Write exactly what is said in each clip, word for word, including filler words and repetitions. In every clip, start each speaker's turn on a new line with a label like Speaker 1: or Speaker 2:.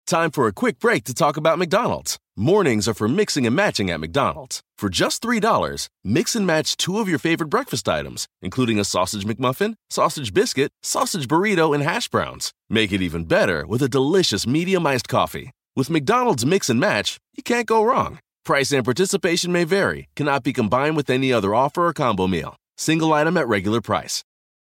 Speaker 1: Time for a quick break to talk about McDonald's. Mornings are for mixing and matching at McDonald's. For just three dollars, mix and match two of your favorite breakfast items, including a sausage McMuffin, sausage biscuit, sausage burrito, and hash browns. Make it even better with a delicious medium iced coffee. With McDonald's Mix and Match, you can't go wrong. Price and participation may vary. Cannot be combined with any other offer or combo meal. Single item at regular price.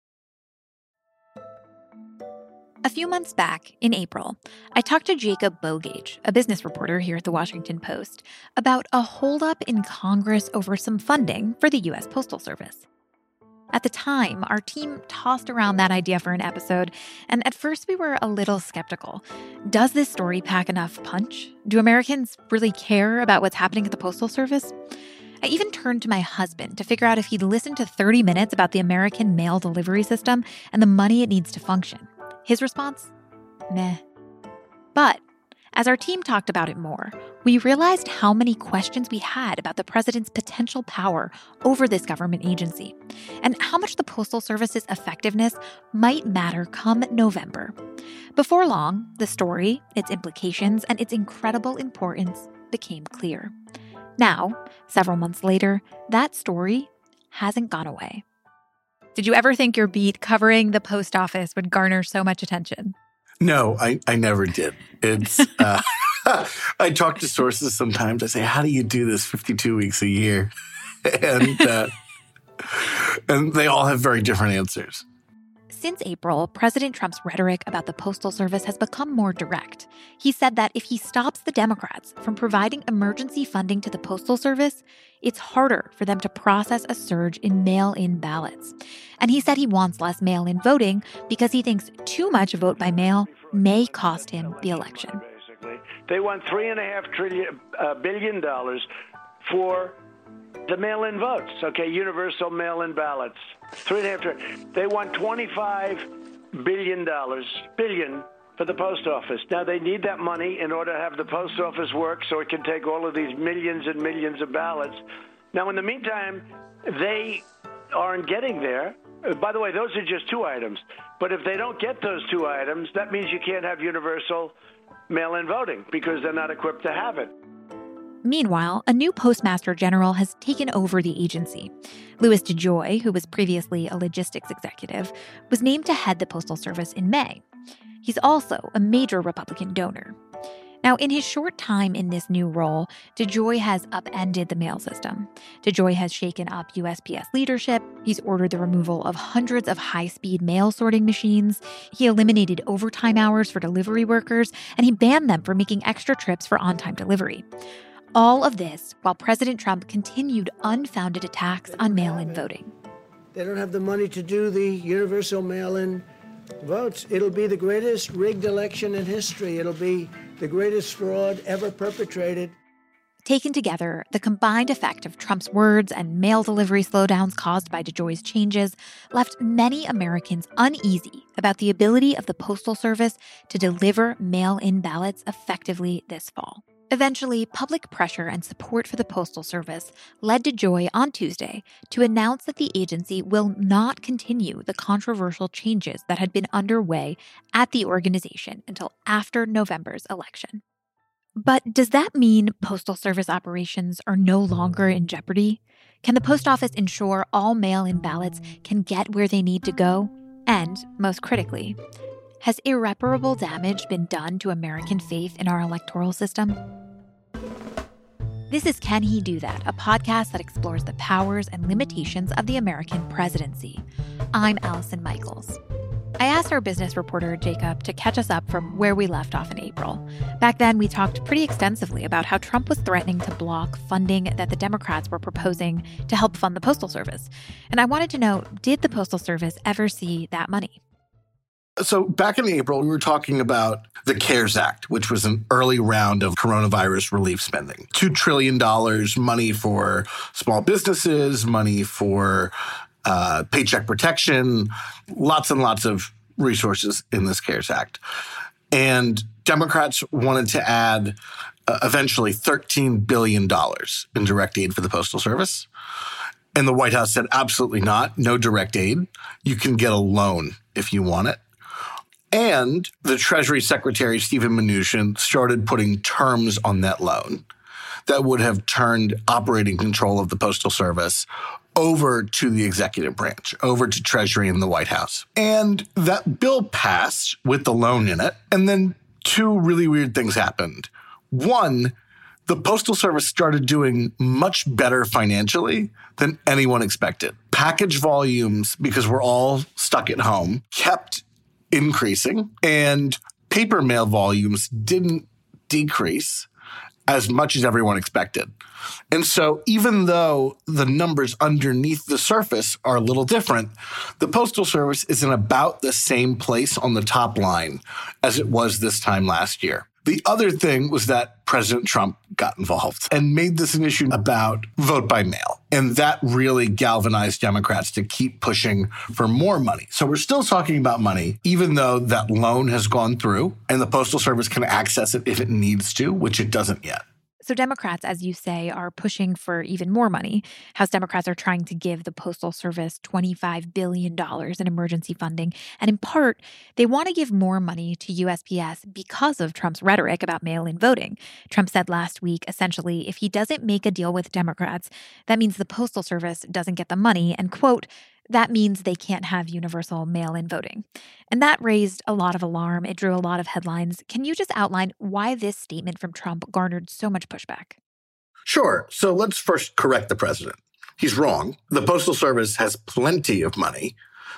Speaker 2: A few months back, in April, I talked to Jacob Bogage, a business reporter here at the Washington Post, about a holdup in Congress over some funding for the U S Postal Service. At the time, our team tossed around that idea for an episode, and at first we were a little skeptical. Does this story pack enough punch? Do Americans really care about what's happening at the Postal Service? I even turned to my husband to figure out if he'd listened to thirty minutes about the American mail delivery system and the money it needs to function. His response? Meh. But as our team talked about it more, we realized how many questions we had about the president's potential power over this government agency, and how much the Postal Service's effectiveness might matter come November. Before long, the story, its implications, and its incredible importance became clear. Now, several months later, that story hasn't gone away. Did you ever think your beat covering the post office would garner so much attention?
Speaker 3: No, I, I never did. It's uh, I talk to sources sometimes. I say, how do you do this fifty-two weeks a year? and uh, and they all have very different answers.
Speaker 2: Since April, President Trump's rhetoric about the Postal Service has become more direct. He said that if he stops the Democrats from providing emergency funding to the Postal Service, it's harder for them to process a surge in mail-in ballots. And he said he wants less mail-in voting because he thinks too much vote by mail may cost him the election.
Speaker 4: They want three and a half trillion uh, billion dollars for the mail-in votes, okay, universal mail-in ballots. Three and a half trillion. They want twenty-five billion dollars, billion, for the post office. Now, they need that money in order to have the post office work so it can take all of these millions and millions of ballots. Now, in the meantime, they aren't getting there. By the way, those are just two items. But if they don't get those two items, that means you can't have universal mail-in voting because they're not equipped to have it.
Speaker 2: Meanwhile, a new postmaster general has taken over the agency. Louis DeJoy, who was previously a logistics executive, was named to head the Postal Service in May. He's also a major Republican donor. Now, in his short time in this new role, DeJoy has upended the mail system. DeJoy has shaken up U S P S leadership. He's ordered the removal of hundreds of high-speed mail sorting machines. He eliminated overtime hours for delivery workers, and he banned them from making extra trips for on-time delivery. All of this while President Trump continued unfounded attacks on mail-in voting.
Speaker 5: They don't have the money to do the universal mail-in votes. It'll be the greatest rigged election in history. It'll be the greatest fraud ever perpetrated.
Speaker 2: Taken together, the combined effect of Trump's words and mail delivery slowdowns caused by DeJoy's changes left many Americans uneasy about the ability of the Postal Service to deliver mail-in ballots effectively this fall. Eventually, public pressure and support for the Postal Service led DeJoy on Tuesday to announce that the agency will not continue the controversial changes that had been underway at the organization until after November's election. But does that mean Postal Service operations are no longer in jeopardy? Can the post office ensure all mail-in ballots can get where they need to go? And, most critically, has irreparable damage been done to American faith in our electoral system? This is Can He Do That, a podcast that explores the powers and limitations of the American presidency. I'm Allison Michaels. I asked our business reporter, Jacob, to catch us up from where we left off in April. Back then, we talked pretty extensively about how Trump was threatening to block funding that the Democrats were proposing to help fund the Postal Service. And I wanted to know, did the Postal Service ever see that money?
Speaker 3: So back in April, we were talking about the CARES Act, which was an early round of coronavirus relief spending. two trillion dollars, money for small businesses, money for uh, paycheck protection, lots and lots of resources in this CARES Act. And Democrats wanted to add uh, eventually thirteen billion dollars in direct aid for the Postal Service. And the White House said, absolutely not, no direct aid. You can get a loan if you want it. And the Treasury Secretary, Steven Mnuchin, started putting terms on that loan that would have turned operating control of the Postal Service over to the executive branch, over to Treasury and the White House. And that bill passed with the loan in it. And then two really weird things happened. One, the Postal Service started doing much better financially than anyone expected. Package volumes, because we're all stuck at home, kept increasing, and paper mail volumes didn't decrease as much as everyone expected. And so even though the numbers underneath the surface are a little different, the Postal Service is in about the same place on the top line as it was this time last year. The other thing was that President Trump got involved and made this an issue about vote by mail. And that really galvanized Democrats to keep pushing for more money. So we're still talking about money, even though that loan has gone through and the Postal Service can access it if it needs to, which it doesn't yet.
Speaker 2: So Democrats, as you say, are pushing for even more money. House Democrats are trying to give the Postal Service twenty-five billion dollars in emergency funding. And in part, they want to give more money to U S P S because of Trump's rhetoric about mail-in voting. Trump said last week, essentially, if he doesn't make a deal with Democrats, that means the Postal Service doesn't get the money. And, quote, that means they can't have universal mail-in voting. And that raised a lot of alarm. It drew a lot of headlines. Can you just outline why this statement from Trump garnered so much pushback?
Speaker 3: Sure. So let's first correct the president. He's wrong. The Postal Service has plenty of money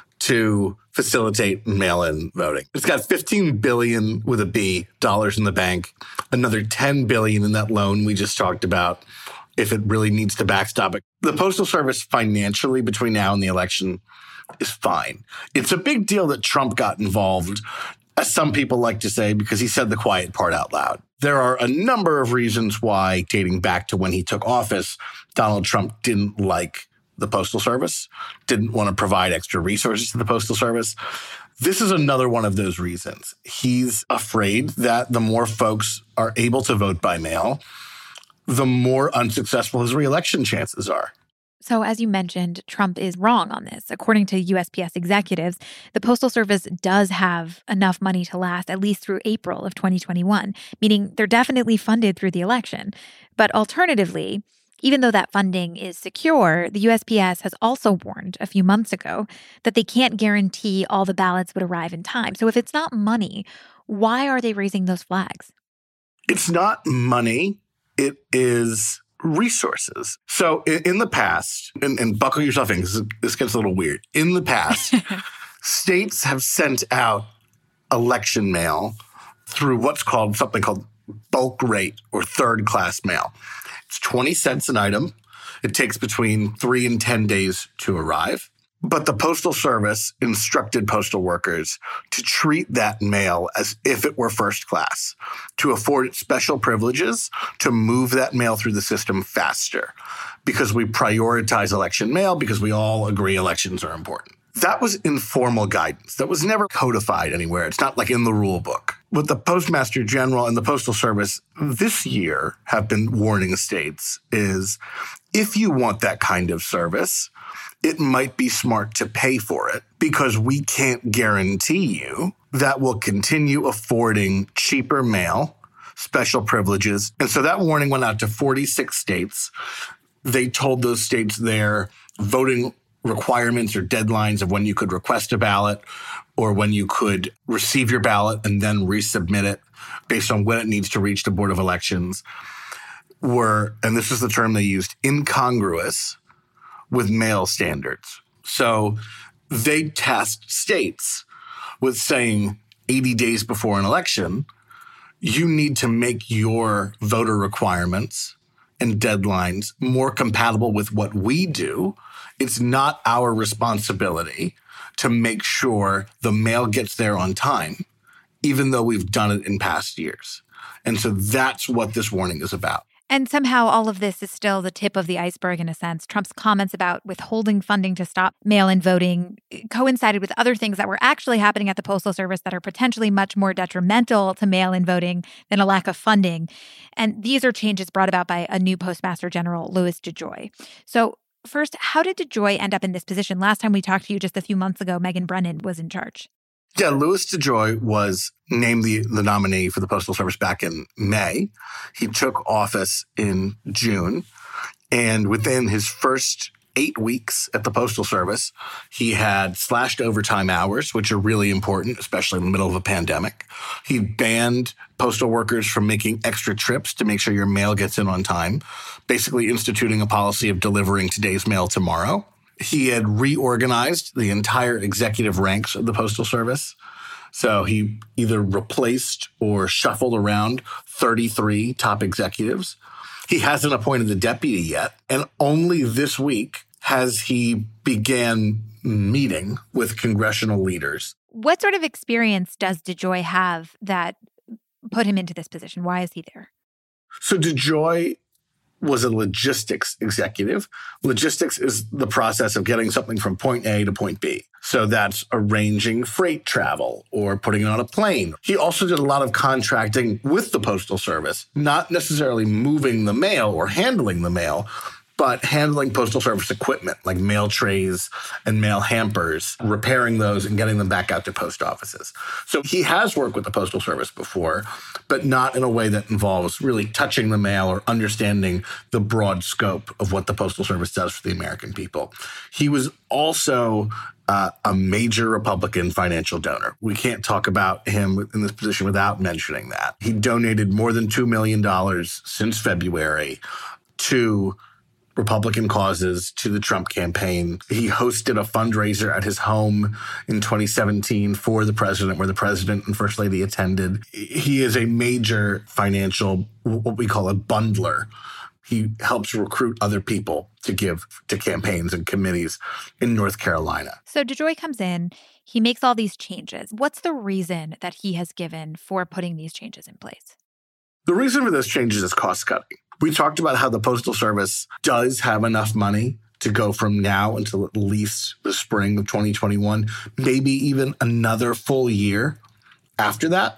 Speaker 3: to facilitate mail-in voting. It's got fifteen billion dollars with a B dollars in the bank, another ten billion dollars in that loan we just talked about, if it really needs to backstop it. The Postal Service financially between now and the election is fine. It's a big deal that Trump got involved, as some people like to say, because he said the quiet part out loud. There are a number of reasons why, dating back to when he took office, Donald Trump didn't like the Postal Service, didn't want to provide extra resources to the Postal Service. This is another one of those reasons. He's afraid that the more folks are able to vote by mail, the more unsuccessful his reelection chances are.
Speaker 2: So as you mentioned, Trump is wrong on this. According to U S P S executives, the Postal Service does have enough money to last at least through April of twenty twenty-one, meaning they're definitely funded through the election. But alternatively, even though that funding is secure, the U S P S has also warned a few months ago that they can't guarantee all the ballots would arrive in time. So if it's not money, why are they raising those flags?
Speaker 3: It's not money. It is resources. So in, in the past, and, and buckle yourself in because this gets a little weird. In the past, states have sent out election mail through what's called something called bulk rate or third class mail. It's twenty cents an item. It takes between three and ten days to arrive. But the Postal Service instructed postal workers to treat that mail as if it were first class, to afford it special privileges to move that mail through the system faster, because we prioritize election mail because we all agree elections are important. That was informal guidance. That was never codified anywhere. It's not like in the rule book. What the Postmaster General and the Postal Service this year have been warning states is if you want that kind of service, it might be smart to pay for it because we can't guarantee you that we'll continue affording cheaper mail, special privileges. And so that warning went out to forty-six states. They told those states their voting requirements or deadlines of when you could request a ballot or when you could receive your ballot and then resubmit it based on when it needs to reach the Board of Elections were, and this is the term they used, incongruous with mail standards. So they tasked states with saying eighty days before an election, you need to make your voter requirements and deadlines more compatible with what we do. It's not our responsibility to make sure the mail gets there on time, even though we've done it in past years. And so that's what this warning is about.
Speaker 2: And somehow all of this is still the tip of the iceberg in a sense. Trump's comments about withholding funding to stop mail-in voting coincided with other things that were actually happening at the Postal Service that are potentially much more detrimental to mail-in voting than a lack of funding. And these are changes brought about by a new Postmaster General, Louis DeJoy. So first, how did DeJoy end up in this position? Last time we talked to you just a few months ago, Megan Brennan was in charge.
Speaker 3: Yeah, Louis DeJoy was named the, the nominee for the Postal Service back in May. He took office in June. And within his first eight weeks at the Postal Service, he had slashed overtime hours, which are really important, especially in the middle of a pandemic. He banned postal workers from making extra trips to make sure your mail gets in on time, basically instituting a policy of delivering today's mail tomorrow. He had reorganized the entire executive ranks of the Postal Service. So he either replaced or shuffled around thirty-three top executives. He hasn't appointed the deputy yet. And only this week has he began meeting with congressional leaders.
Speaker 2: What sort of experience does DeJoy have that put him into this position? Why is he there?
Speaker 3: So DeJoy was a logistics executive. Logistics is the process of getting something from point A to point B. So that's arranging freight travel or putting it on a plane. He also did a lot of contracting with the Postal Service, not necessarily moving the mail or handling the mail, but handling Postal Service equipment like mail trays and mail hampers, repairing those and getting them back out to post offices. So he has worked with the Postal Service before, but not in a way that involves really touching the mail or understanding the broad scope of what the Postal Service does for the American people. He was also uh, a major Republican financial donor. We can't talk about him in this position without mentioning that. He donated more than two million dollars since February to Republican causes, to the Trump campaign. He hosted a fundraiser at his home in twenty seventeen for the president, where the president and first lady attended. He is a major financial, what we call a bundler. He helps recruit other people to give to campaigns and committees in North Carolina.
Speaker 2: So DeJoy comes in, he makes all these changes. What's the reason that he has given for putting these changes in place?
Speaker 3: The reason for those changes is cost cutting. We talked about how the Postal Service does have enough money to go from now until at least the spring of twenty twenty-one, maybe even another full year after that.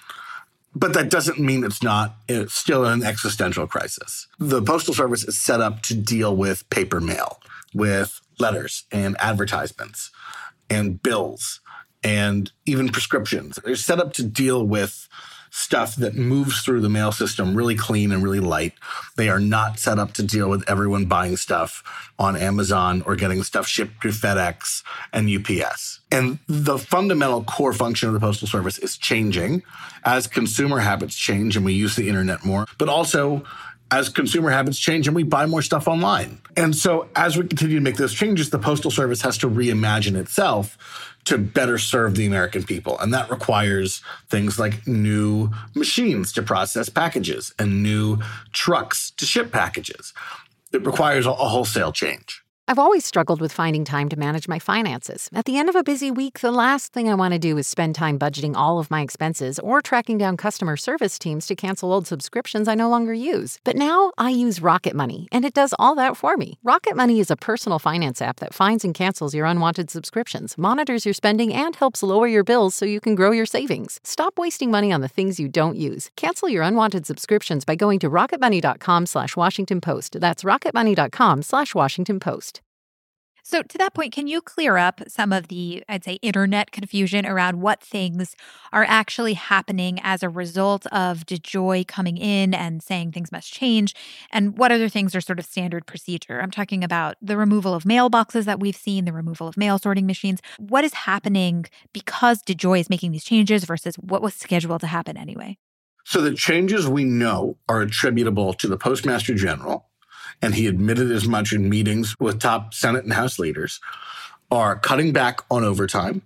Speaker 3: But that doesn't mean it's not it's still an existential crisis. The Postal Service is set up to deal with paper mail, with letters and advertisements and bills and even prescriptions. They're set up to deal with stuff that moves through the mail system really clean and really light. They are not set up to deal with everyone buying stuff on Amazon or getting stuff shipped through FedEx and U P S. And the fundamental core function of the Postal Service is changing as consumer habits change and we use the internet more, but also as consumer habits change and we buy more stuff online. And so as we continue to make those changes, the Postal Service has to reimagine itself to better serve the American people. And that requires things like new machines to process packages and new trucks to ship packages. It requires a wholesale change.
Speaker 6: I've always struggled with finding time to manage my finances. At the end of a busy week, the last thing I want to do is spend time budgeting all of my expenses or tracking down customer service teams to cancel old subscriptions I no longer use. But now I use Rocket Money, and it does all that for me. Rocket Money is a personal finance app that finds and cancels your unwanted subscriptions, monitors your spending, and helps lower your bills so you can grow your savings. Stop wasting money on the things you don't use. Cancel your unwanted subscriptions by going to rocketmoney.com slash Washington Post. That's rocketmoney.com slash Washington Post.
Speaker 2: So to that point, can you clear up some of the, I'd say, internet confusion around what things are actually happening as a result of DeJoy coming in and saying things must change, and what other things are sort of standard procedure? I'm talking about the removal of mailboxes that we've seen, the removal of mail sorting machines. What is happening because DeJoy is making these changes versus what was scheduled to happen anyway?
Speaker 3: So the changes we know are attributable to the Postmaster General, and he admitted as much in meetings with top Senate and House leaders, are cutting back on overtime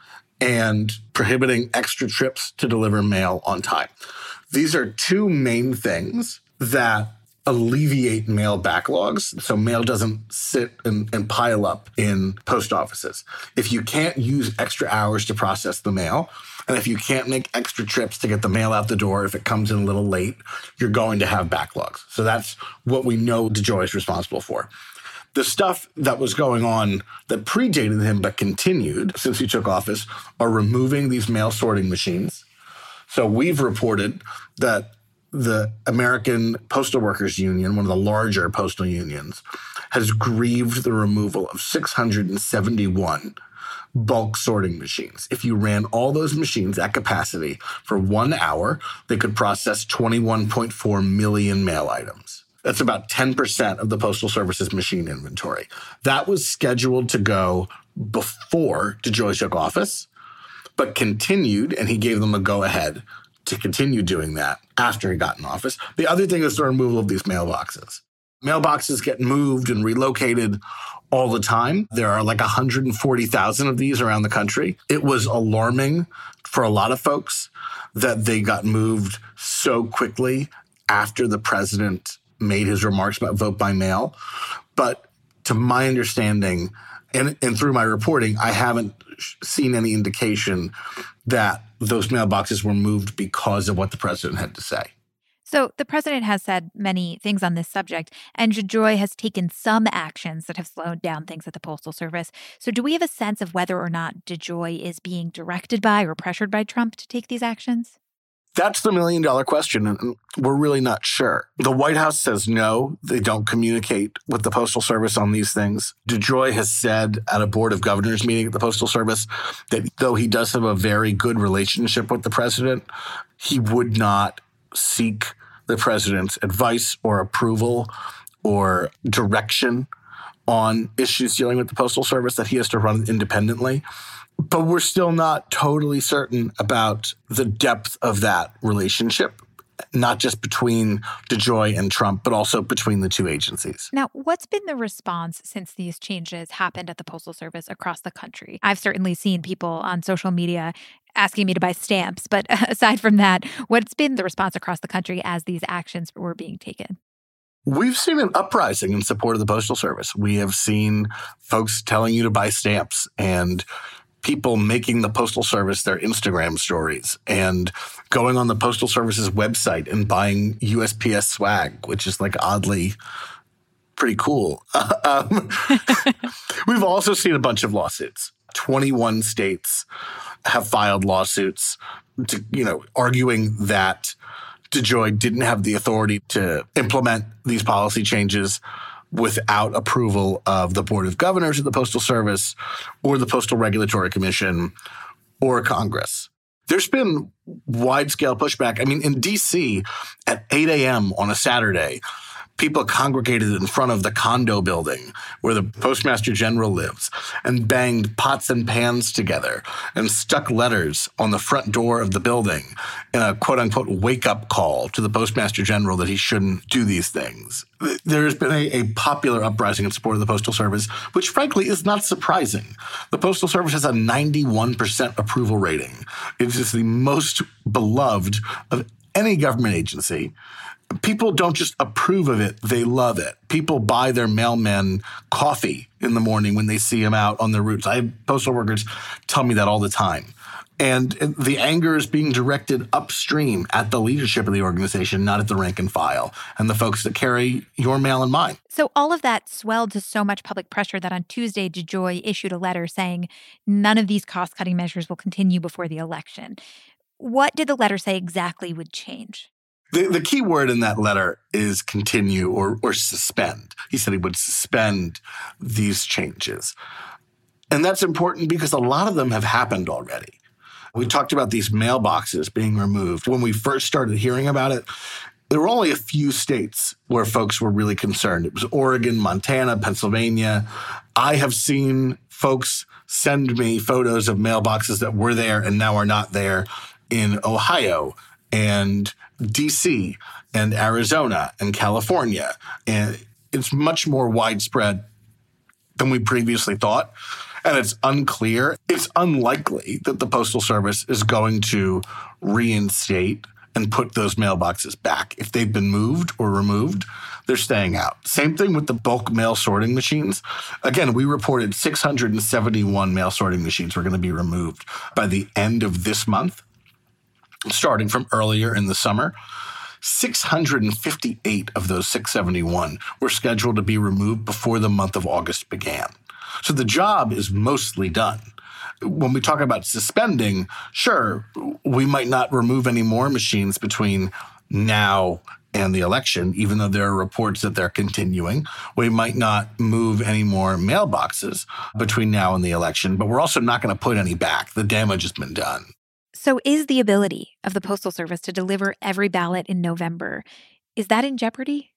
Speaker 3: and prohibiting extra trips to deliver mail on time. These are two main things that alleviate mail backlogs, so mail doesn't sit and, and pile up in post offices. If you can't use extra hours to process the mail, and if you can't make extra trips to get the mail out the door, if it comes in a little late, you're going to have backlogs. So that's what we know DeJoy is responsible for. The stuff that was going on that predated him but continued since he took office are removing these mail sorting machines. So we've reported that the American Postal Workers Union, one of the larger postal unions, has grieved the removal of six hundred seventy-one bulk sorting machines. If you ran all those machines at capacity for one hour, they could process twenty-one point four million mail items. That's about ten percent of the Postal Service's machine inventory. That was scheduled to go before DeJoy took office, but continued, and he gave them a go-ahead to continue doing that after he got in office. The other thing is the removal of these mailboxes. Mailboxes get moved and relocated all the time. There are like one hundred forty thousand of these around the country. It was alarming for a lot of folks that they got moved so quickly after the president made his remarks about vote by mail. But to my understanding, and, and through my reporting, I haven't seen any indication that those mailboxes were moved because of what the president had to say.
Speaker 2: So the president has said many things on this subject, and DeJoy has taken some actions that have slowed down things at the Postal Service. So do we have a sense of whether or not DeJoy is being directed by or pressured by Trump to take these actions?
Speaker 3: That's the million-dollar question, and we're really not sure. The White House says no, they don't communicate with the Postal Service on these things. DeJoy has said at a Board of Governors meeting at the Postal Service that though he does have a very good relationship with the president, he would not seek the president's advice or approval or direction on issues dealing with the Postal Service, that he has to run independently. But we're still not totally certain about the depth of that relationship, not just between DeJoy and Trump, but also between the two agencies.
Speaker 2: Now, what's been the response since these changes happened at the Postal Service across the country? I've certainly seen people on social media asking me to buy stamps, but aside from that, what's been the response across the country as these actions were being taken?
Speaker 3: We've seen an uprising in support of the Postal Service. We have seen folks telling you to buy stamps and people making the Postal Service their Instagram stories and going on the Postal Service's website and buying U S P S swag, which is like oddly pretty cool. um, we've also seen a bunch of lawsuits. twenty-one states have filed lawsuits to, you know, arguing that DeJoy didn't have the authority to implement these policy changes without approval of the Board of Governors of the Postal Service or the Postal Regulatory Commission or Congress. There's been wide-scale pushback. I mean, in D C, at eight a.m. on a Saturday, people congregated in front of the condo building where the Postmaster General lives and banged pots and pans together and stuck letters on the front door of the building in a quote-unquote wake-up call to the Postmaster General that he shouldn't do these things. There has been a, a popular uprising in support of the Postal Service, which frankly is not surprising. The Postal Service has a ninety-one percent approval rating. It is the most beloved of any government agency. People don't just approve of it, they love it. People buy their mailmen coffee in the morning when they see him out on their routes. I have postal workers tell me that all the time. And the anger is being directed upstream at the leadership of the organization, not at the rank and file and the folks that carry your mail and mine.
Speaker 2: So all of that swelled to so much public pressure that on Tuesday, DeJoy issued a letter saying none of these cost-cutting measures will continue before the election. What did the letter say exactly would change?
Speaker 3: The, the key word in that letter is continue or, or suspend. He said he would suspend these changes. And that's important because a lot of them have happened already. We talked about these mailboxes being removed. When we first started hearing about it, there were only a few states where folks were really concerned. It was Oregon, Montana, Pennsylvania. I have seen folks send me photos of mailboxes that were there and now are not there in Ohio and D C and Arizona and California. And it's much more widespread than we previously thought. And it's unclear. It's unlikely that the Postal Service is going to reinstate and put those mailboxes back. If they've been moved or removed, they're staying out. Same thing with the bulk mail sorting machines. Again, we reported six hundred seventy-one mail sorting machines were going to be removed by the end of this month, starting from earlier in the summer. six hundred fifty-eight of those six hundred seventy-one were scheduled to be removed before the month of August began. So the job is mostly done. When we talk about suspending, sure, we might not remove any more machines between now and the election, even though there are reports that they're continuing. We might not move any more mailboxes between now and the election, but we're also not going to put any back. The damage has been done.
Speaker 2: So is the ability of the Postal Service to deliver every ballot in November, is that in jeopardy?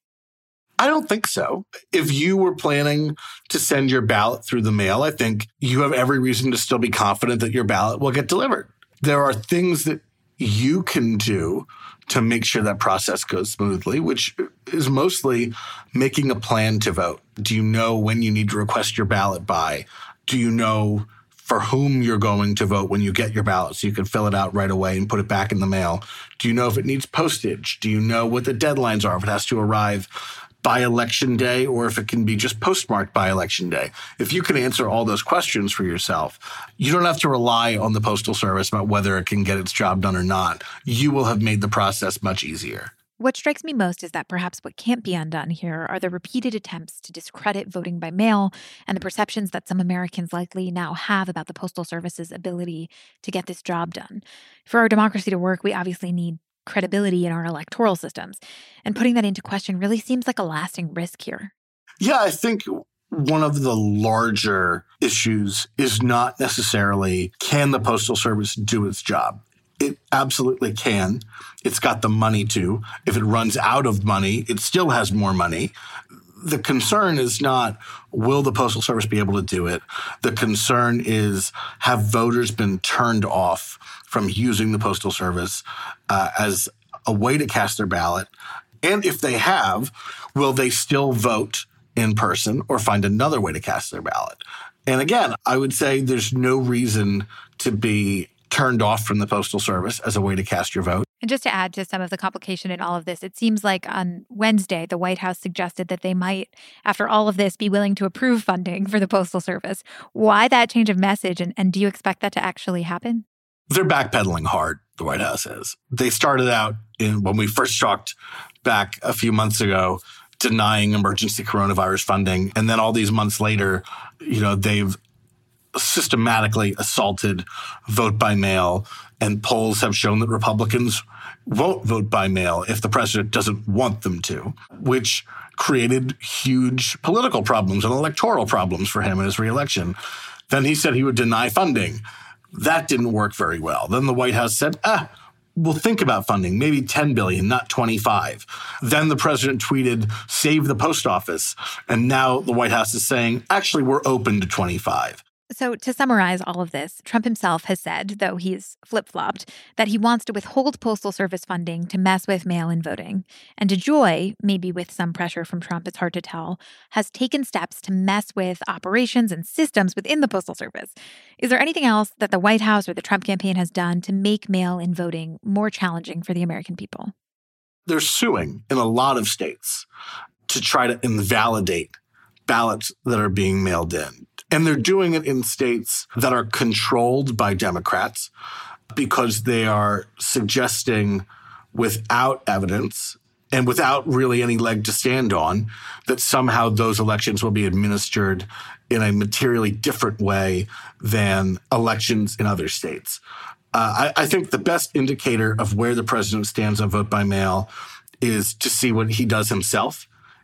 Speaker 3: I don't think so. If you were planning to send your ballot through the mail, I think you have every reason to still be confident that your ballot will get delivered. There are things that you can do to make sure that process goes smoothly, which is mostly making a plan to vote. Do you know when you need to request your ballot by? Do you know for whom you're going to vote when you get your ballot so you can fill it out right away and put it back in the mail? Do you know if it needs postage? Do you know what the deadlines are, if it has to arrive by election day or if it can be just postmarked by election day? If you can answer all those questions for yourself, you don't have to rely on the Postal Service about whether it can get its job done or not. You will have made the process much easier.
Speaker 2: What strikes me most is that perhaps what can't be undone here are the repeated attempts to discredit voting by mail and the perceptions that some Americans likely now have about the Postal Service's ability to get this job done. For our democracy to work, we obviously need credibility in our electoral systems. And putting that into question really seems like a lasting risk here.
Speaker 3: Yeah, I think one of the larger issues is not necessarily can the Postal Service do its job? It absolutely can. It's got the money to. If it runs out of money, it still has more money. The concern is not, will the Postal Service be able to do it? The concern is, have voters been turned off from using the Postal Service uh, as a way to cast their ballot? And if they have, will they still vote in person or find another way to cast their ballot? And again, I would say there's no reason to be turned off from the Postal Service as a way to cast your vote.
Speaker 2: And just to add to some of the complication in all of this, it seems like on Wednesday, the White House suggested that they might, after all of this, be willing to approve funding for the Postal Service. Why that change of message, and, and do you expect that to actually happen?
Speaker 3: They're backpedaling hard, the White House is. They started out in when we first talked back a few months ago, denying emergency coronavirus funding. And then all these months later, you know, they've systematically assaulted vote by mail, and polls have shown that Republicans won't vote by mail if the president doesn't want them to, which created huge political problems and electoral problems for him in his reelection. Then he said he would deny funding. That didn't work very well. Then the White House said, ah, we'll think about funding, maybe ten billion dollars, not twenty-five. Then the president tweeted, save the post office. And now the White House is saying, actually, we're open to twenty-five.
Speaker 2: So to summarize all of this, Trump himself has said, though he's flip-flopped, that he wants to withhold Postal Service funding to mess with mail-in voting. And DeJoy, maybe with some pressure from Trump, it's hard to tell, has taken steps to mess with operations and systems within the Postal Service. Is there anything else that the White House or the Trump campaign has done to make mail-in voting more challenging for the American people?
Speaker 3: They're suing in a lot of states to try to invalidate ballots that are being mailed in. And they're doing it in states that are controlled by Democrats because they are suggesting without evidence and without really any leg to stand on that somehow those elections will be administered in a materially different way than elections in other states. Uh, I, I think the best indicator of where the president stands on vote by mail is to see what he does himself.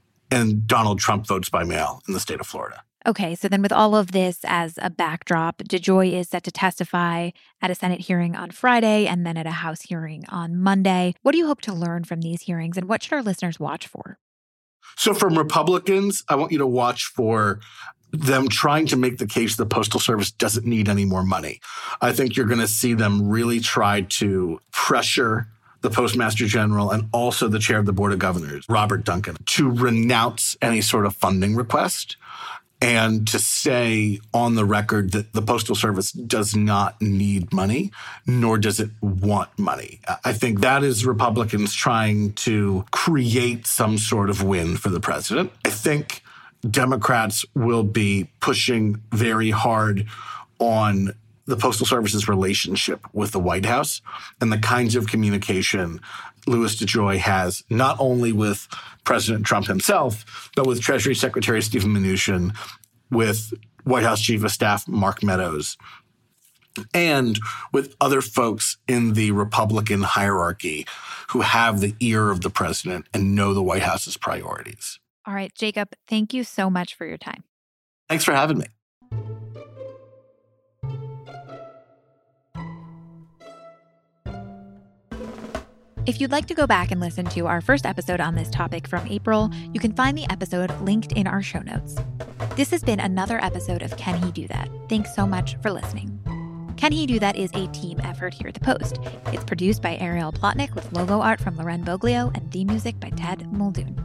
Speaker 3: And Donald Trump votes by mail in the state of Florida.
Speaker 2: Okay, so then with all of this as a backdrop, DeJoy is set to testify at a Senate hearing on Friday and then at a House hearing on Monday. What do you hope to learn from these hearings, and what should our listeners watch for?
Speaker 3: So from Republicans, I want you to watch for them trying to make the case the Postal Service doesn't need any more money. I think you're going to see them really try to pressure the Postmaster General and also the chair of the Board of Governors, Robert Duncan, to renounce any sort of funding request and to say on the record that the Postal Service does not need money, nor does it want money. I think that is Republicans trying to create some sort of win for the president. I think Democrats will be pushing very hard on the Postal Service's relationship with the White House and the kinds of communication Louis DeJoy has, not only with President Trump himself, but with Treasury Secretary Stephen Mnuchin, with White House Chief of Staff Mark Meadows, and with other folks in the Republican hierarchy who have the ear of the president and know the White House's priorities.
Speaker 2: All right, Jacob, thank you so much for your time.
Speaker 3: Thanks for having me.
Speaker 2: If you'd like to go back and listen to our first episode on this topic from April, you can find the episode linked in our show notes. This has been another episode of Can He Do That? Thanks so much for listening. Can He Do That is a team effort here at The Post. It's produced by Ariel Plotnick with logo art from Loren Boglio and theme music by Ted Muldoon.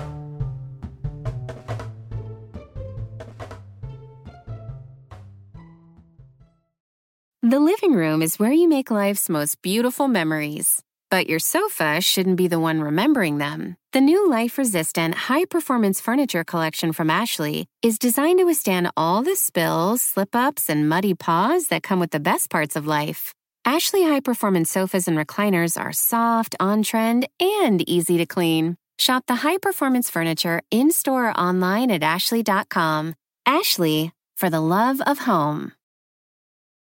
Speaker 7: The living room is where you make life's most beautiful memories. But your sofa shouldn't be the one remembering them. The new life-resistant, high-performance furniture collection from Ashley is designed to withstand all the spills, slip-ups, and muddy paws that come with the best parts of life. Ashley high-performance sofas and recliners are soft, on-trend, and easy to clean. Shop the high-performance furniture in-store or online at ashley dot com. Ashley, for the love of home.